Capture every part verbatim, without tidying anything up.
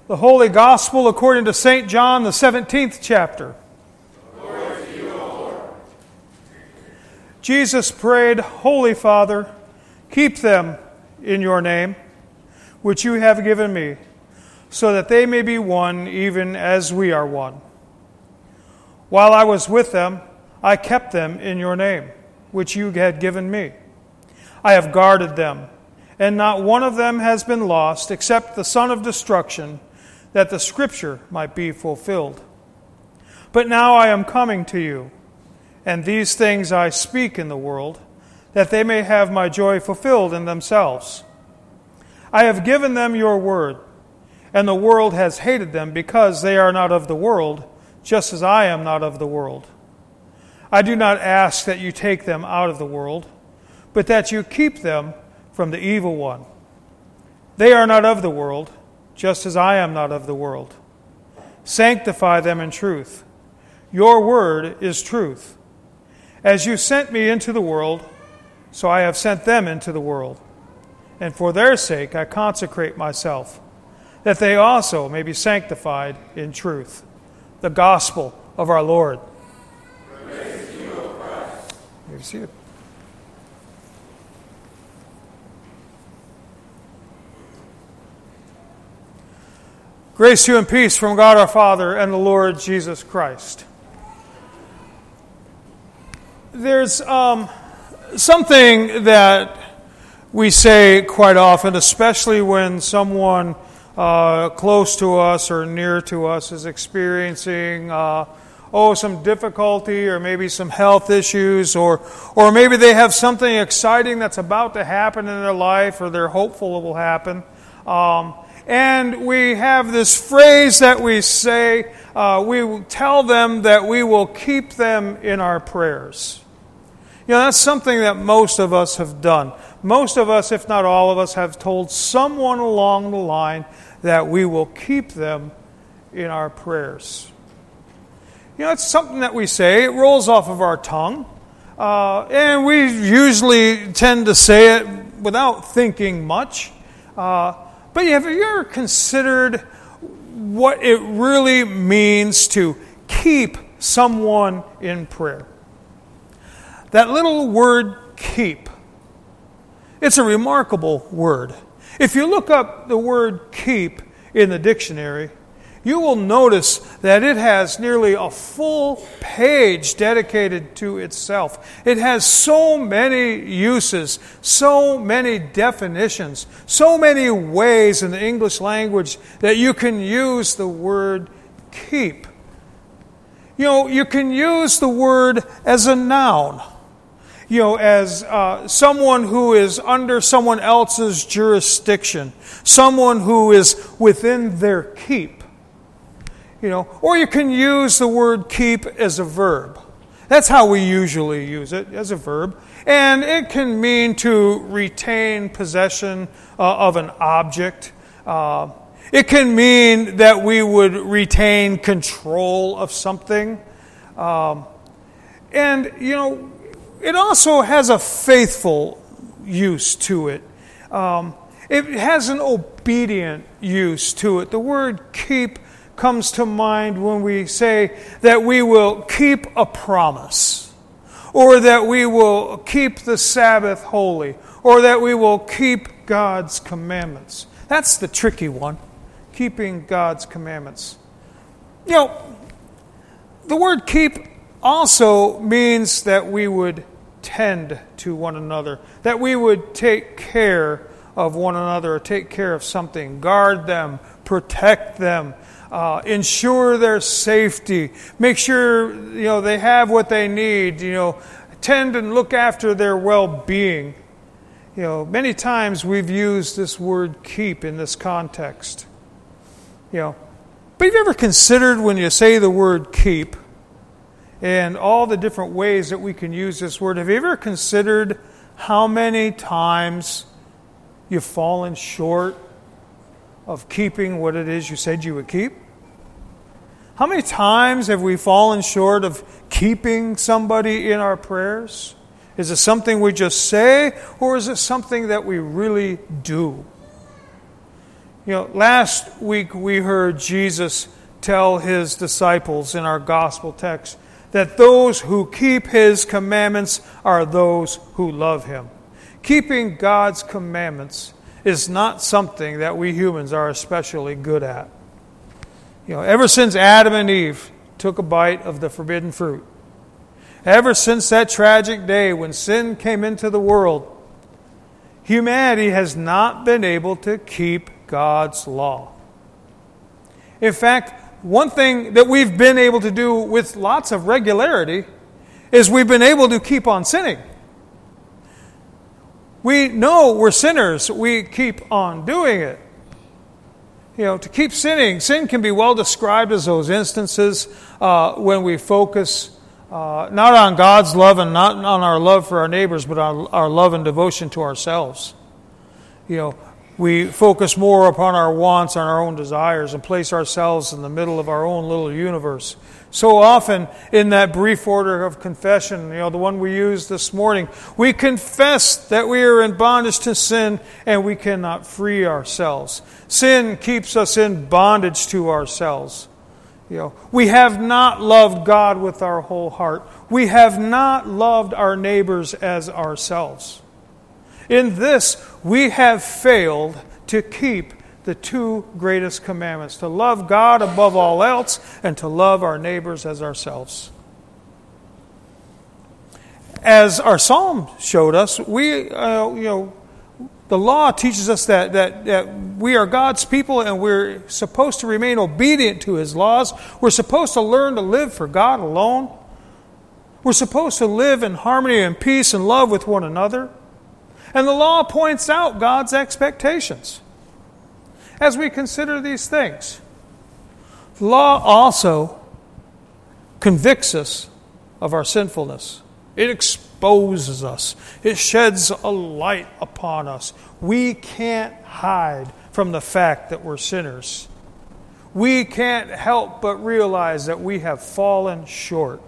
The Holy Gospel according to Saint John, the seventeenth chapter. Glory to you, O Lord. Jesus prayed, Holy Father, keep them in your name, which you have given me, so that they may be one even as we are one. While I was with them, I kept them in your name, which you had given me. I have guarded them, and not one of them has been lost, except the son of destruction, that the Scripture might be fulfilled. But now I am coming to you, and these things I speak in the world, that they may have my joy fulfilled in themselves. I have given them your word, and the world has hated them because they are not of the world, just as I am not of the world. I do not ask that you take them out of the world, but that you keep them from the evil one. They are not of the world, just as I am not of the world. Sanctify them in truth. Your word is truth. As you sent me into the world, so I have sent them into the world. And for their sake I consecrate myself, that they also may be sanctified in truth. The gospel of our Lord. Praise to you, O Christ. You can see it. Grace to you and peace from God our Father and the Lord Jesus Christ. There's um, something that we say quite often, especially when someone uh, close to us or near to us is experiencing uh, oh some difficulty or maybe some health issues, or or maybe they have something exciting that's about to happen in their life, or they're hopeful it will happen. Um, And we have this phrase that we say, uh, we tell them that we will keep them in our prayers. You know, that's something that most of us have done. Most of us, if not all of us, have told someone along the line that we will keep them in our prayers. You know, it's something that we say. It rolls off of our tongue. Uh, and we usually tend to say it without thinking much. Uh But have you ever considered what it really means to keep someone in prayer? That little word, keep, it's a remarkable word. If you look up the word keep in the dictionary, you will notice that it has nearly a full page dedicated to itself. It has so many uses, so many definitions, so many ways in the English language that you can use the word keep. You know, you can use the word as a noun. You know, as uh, someone who is under someone else's jurisdiction, someone who is within their keep. You know, or you can use the word keep as a verb. That's how we usually use it, as a verb. And it can mean to retain possession uh, of an object. Uh, it can mean that we would retain control of something. Um, and, you know, it also has a faithful use to it. Um, it has an obedient use to it. The word keep comes to mind when we say that we will keep a promise, or that we will keep the Sabbath holy, or that we will keep God's commandments. That's the tricky one, keeping God's commandments. You know, the word keep also means that we would tend to one another, that we would take care of one another, or take care of something, guard them, protect them, Uh, ensure their safety, make sure you know they have what they need, you know, tend and look after their well-being. You know, many times we've used this word keep in this context. You know, but have you ever considered when you say the word keep and all the different ways that we can use this word, have you ever considered how many times you've fallen short of keeping what it is you said you would keep? How many times have we fallen short of keeping somebody in our prayers? Is it something we just say, or is it something that we really do? You know, last week we heard Jesus tell his disciples in our gospel text that those who keep his commandments are those who love him. Keeping God's commandments is not something that we humans are especially good at. You know, ever since Adam and Eve took a bite of the forbidden fruit, ever since that tragic day when sin came into the world, humanity has not been able to keep God's law. In fact, one thing that we've been able to do with lots of regularity is we've been able to keep on sinning. We know we're sinners. We keep on doing it. You know, to keep sinning, sin can be well described as those instances uh, when we focus uh, not on God's love and not on our love for our neighbors, but on our love and devotion to ourselves. You know, we focus more upon our wants and our own desires and place ourselves in the middle of our own little universe. So often in that brief order of confession, you know, the one we used this morning, we confess that we are in bondage to sin and we cannot free ourselves. Sin keeps us in bondage to ourselves. You know, we have not loved God with our whole heart. We have not loved our neighbors as ourselves. In this, we have failed to keep the two greatest commandments, to love God above all else and to love our neighbors as ourselves. As our psalm showed us, we, uh, you know, the law teaches us that, that, that we are God's people and we're supposed to remain obedient to His laws. We're supposed to learn to live for God alone. We're supposed to live in harmony and peace and love with one another. And the law points out God's expectations. As we consider these things, the law also convicts us of our sinfulness. It exposes us. It sheds a light upon us. We can't hide from the fact that we're sinners. We can't help but realize that we have fallen short.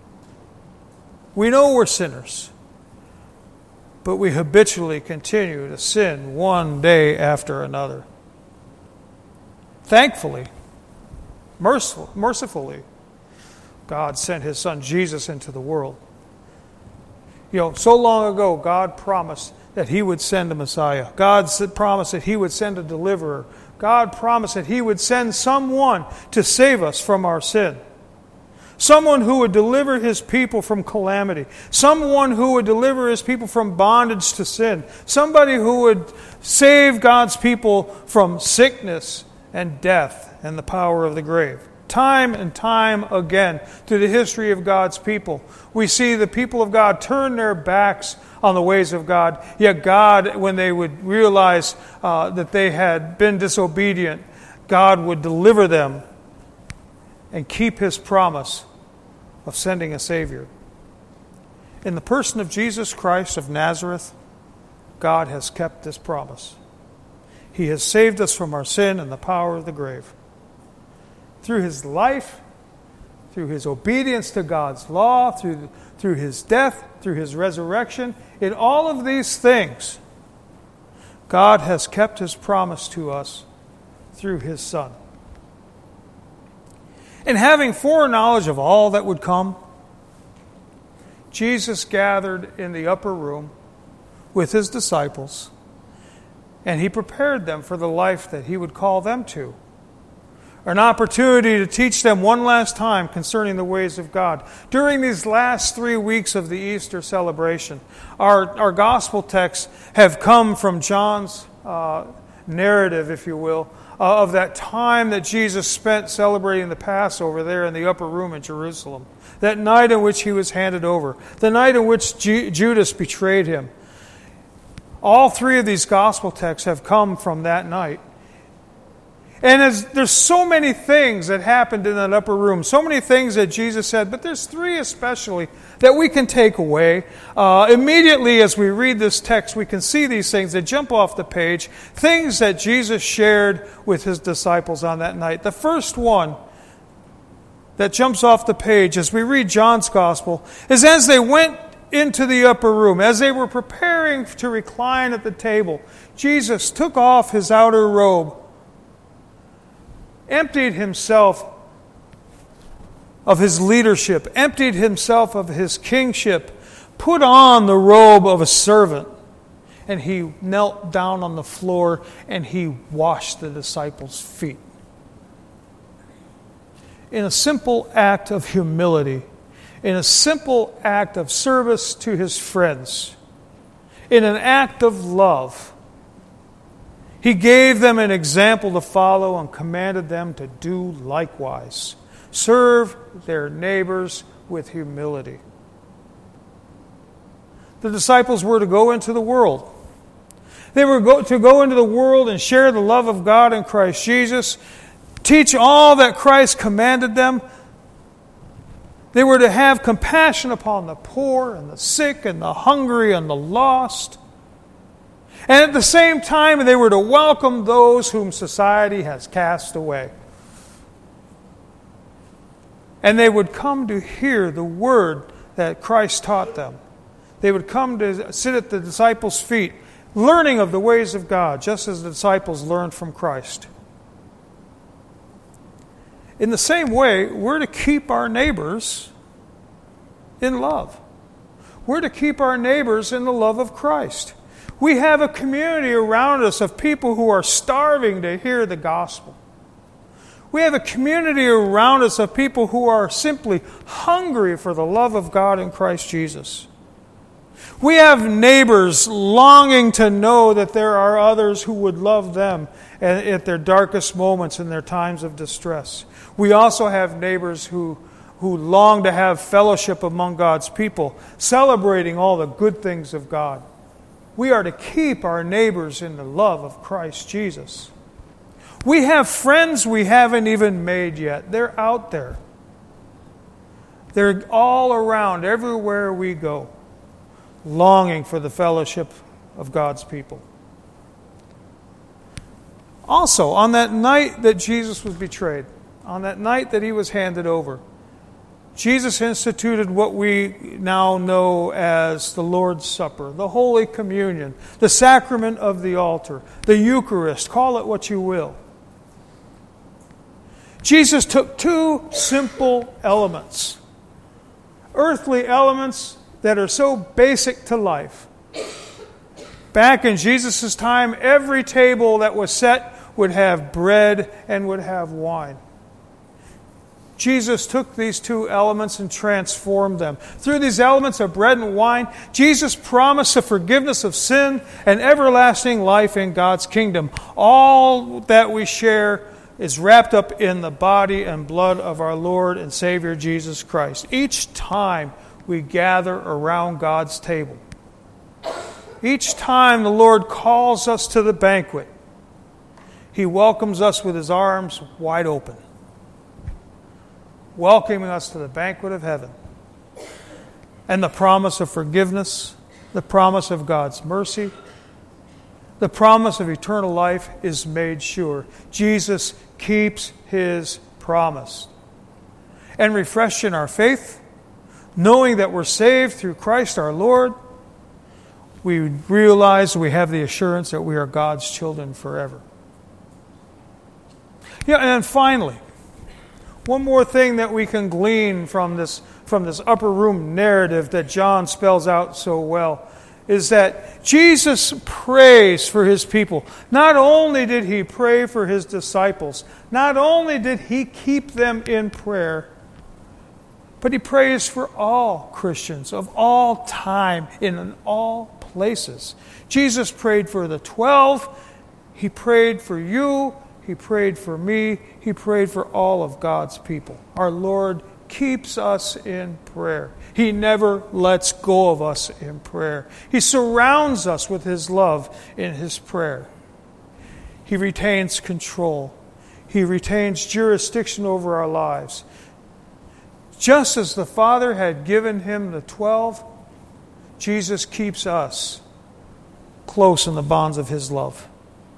We know we're sinners, but we habitually continue to sin one day after another. Thankfully, merciful, mercifully, God sent His Son Jesus into the world. You know, so long ago, God promised that He would send a Messiah. God promised that He would send a deliverer. God promised that He would send someone to save us from our sin. Someone who would deliver His people from calamity. Someone who would deliver His people from bondage to sin. Somebody who would save God's people from sickness and death and the power of the grave. Time and time again, through the history of God's people, we see the people of God turn their backs on the ways of God. Yet God, when they would realize uh, that they had been disobedient, God would deliver them and keep His promise of sending a Savior. In the person of Jesus Christ of Nazareth, God has kept this promise. He has saved us from our sin and the power of the grave. Through His life, through His obedience to God's law, through, through His death, through His resurrection, in all of these things, God has kept His promise to us through His Son. And having foreknowledge of all that would come, Jesus gathered in the upper room with His disciples, and He prepared them for the life that He would call them to. An opportunity to teach them one last time concerning the ways of God. During these last three weeks of the Easter celebration, our, our gospel texts have come from John's uh, narrative, if you will, uh, of that time that Jesus spent celebrating the Passover there in the upper room in Jerusalem. That night in which He was handed over. The night in which Ju- Judas betrayed Him. All three of these gospel texts have come from that night. And as there's so many things that happened in that upper room, so many things that Jesus said, but there's three especially that we can take away. Uh, immediately as we read this text, we can see these things that jump off the page, things that Jesus shared with His disciples on that night. The first one that jumps off the page as we read John's Gospel is as they went into the upper room, as they were preparing to recline at the table, Jesus took off His outer robe emptied himself of his leadership, emptied himself of his kingship, put on the robe of a servant, and he knelt down on the floor and he washed the disciples' feet. In a simple act of humility, in a simple act of service to his friends, in an act of love, he gave them an example to follow and commanded them to do likewise. Serve their neighbors with humility. The disciples were to go into the world. They were go, to go into the world and share the love of God in Christ Jesus, teach all that Christ commanded them. They were to have compassion upon the poor and the sick and the hungry and the lost. And at the same time, they were to welcome those whom society has cast away. And they would come to hear the word that Christ taught them. They would come to sit at the disciples' feet, learning of the ways of God, just as the disciples learned from Christ. In the same way, we're to keep our neighbors in love. We're to keep our neighbors in the love of Christ. We have a community around us of people who are starving to hear the gospel. We have a community around us of people who are simply hungry for the love of God in Christ Jesus. We have neighbors longing to know that there are others who would love them at their darkest moments in their times of distress. We also have neighbors who, who long to have fellowship among God's people, celebrating all the good things of God. We are to keep our neighbors in the love of Christ Jesus. We have friends we haven't even made yet. They're out there. They're all around, everywhere we go, longing for the fellowship of God's people. Also, on that night that Jesus was betrayed, on that night that he was handed over, Jesus instituted what we now know as the Lord's Supper, the Holy Communion, the sacrament of the altar, the Eucharist, call it what you will. Jesus took two simple elements, earthly elements that are so basic to life. Back in Jesus' time, every table that was set would have bread and would have wine. Jesus took these two elements and transformed them. Through these elements of bread and wine, Jesus promised the forgiveness of sin and everlasting life in God's kingdom. All that we share is wrapped up in the body and blood of our Lord and Savior Jesus Christ. Each time we gather around God's table, each time the Lord calls us to the banquet, He welcomes us with His arms wide open, welcoming us to the banquet of heaven. And the promise of forgiveness, the promise of God's mercy, the promise of eternal life is made sure. Jesus keeps His promise. And refreshed in our faith, knowing that we're saved through Christ our Lord, we realize we have the assurance that we are God's children forever. Yeah, and then finally, one more thing that we can glean from this, from this upper room narrative that John spells out so well is that Jesus prays for His people. Not only did He pray for His disciples, not only did He keep them in prayer, but He prays for all Christians of all time in all places. Jesus prayed for the twelve. He prayed for you. He prayed for me. He prayed for all of God's people. Our Lord keeps us in prayer. He never lets go of us in prayer. He surrounds us with His love in His prayer. He retains control. He retains jurisdiction over our lives. Just as the Father had given Him the twelve, Jesus keeps us close in the bonds of His love.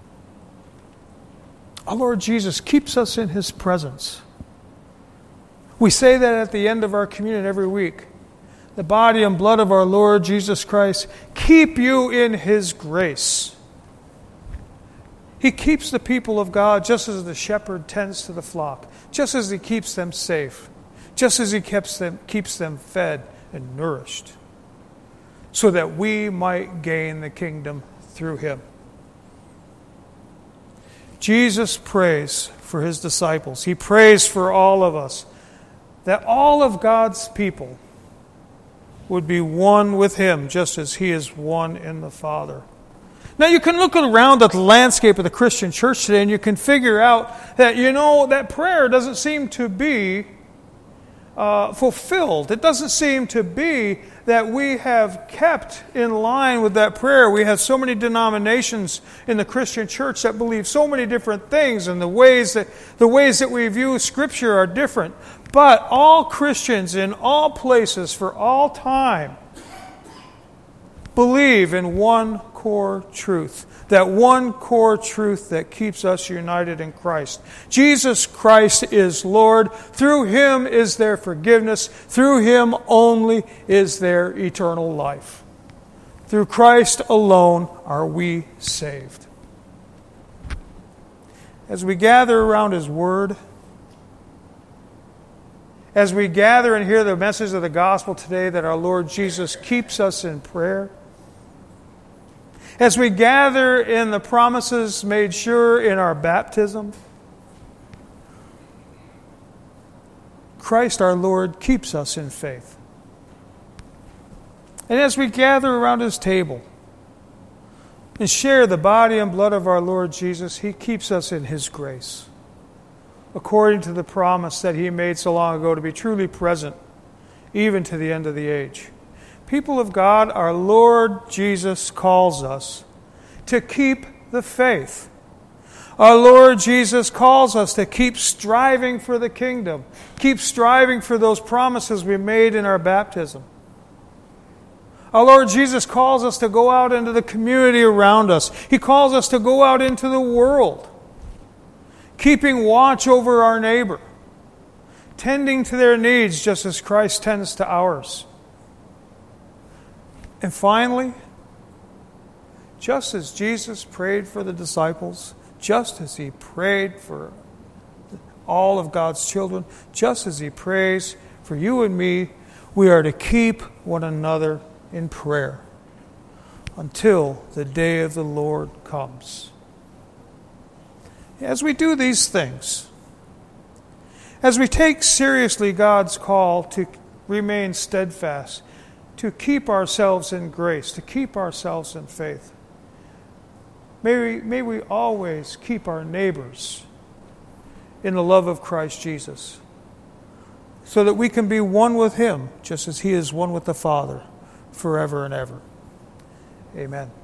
Our Lord Jesus keeps us in His presence. We say that at the end of our communion every week. The body and blood of our Lord Jesus Christ keep you in His grace. He keeps the people of God just as the shepherd tends to the flock, just as he keeps them safe, just as he keeps them, keeps them fed and nourished, so that we might gain the kingdom through him. Jesus prays for his disciples. He prays for all of us, that all of God's people would be one with him, just as he is one in the Father. Now you can look around at the landscape of the Christian church today and you can figure out that, you know, that prayer doesn't seem to be uh, fulfilled. It doesn't seem to be that we have kept in line with that prayer. We have so many denominations in the Christian church that believe so many different things, and the ways that the ways that we view Scripture are different. But all Christians in all places for all time believe in one core truth. That one core truth that keeps us united in Christ. Jesus Christ is Lord. Through him is there forgiveness. Through him only is there eternal life. Through Christ alone are we saved. As we gather around his word, as we gather and hear the message of the gospel today that our Lord Jesus keeps us in prayer, as we gather in the promises made sure in our baptism, Christ our Lord keeps us in faith. And as we gather around his table and share the body and blood of our Lord Jesus, he keeps us in his grace, according to the promise that he made so long ago to be truly present, even to the end of the age. People of God, our Lord Jesus calls us to keep the faith. Our Lord Jesus calls us to keep striving for the kingdom, keep striving for those promises we made in our baptism. Our Lord Jesus calls us to go out into the community around us. He calls us to go out into the world, keeping watch over our neighbor, tending to their needs just as Christ tends to ours. And finally, just as Jesus prayed for the disciples, just as he prayed for all of God's children, just as he prays for you and me, we are to keep one another in prayer until the day of the Lord comes. As we do these things, as we take seriously God's call to remain steadfast, to keep ourselves in grace, to keep ourselves in faith, may we, may we always keep our neighbors in the love of Christ Jesus, so that we can be one with him, just as he is one with the Father, forever and ever. Amen.